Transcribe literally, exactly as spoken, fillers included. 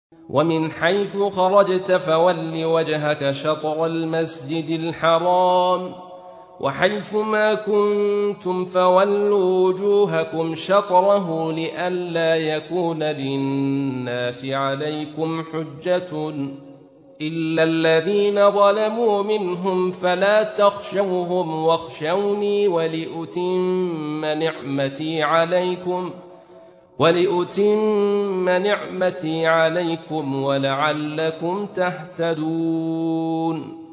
ومن حيث خرجت فول وجهك شطر المسجد الحرام وحيث ما كنتم فولوا وجوهكم شطره لئلا يكون للناس عليكم حجة إلا الذين ظلموا منهم فلا تخشوهم واخشوني ولأتم نعمتي عليكم ولأتم نعمتي عليكم ولعلكم تهتدون.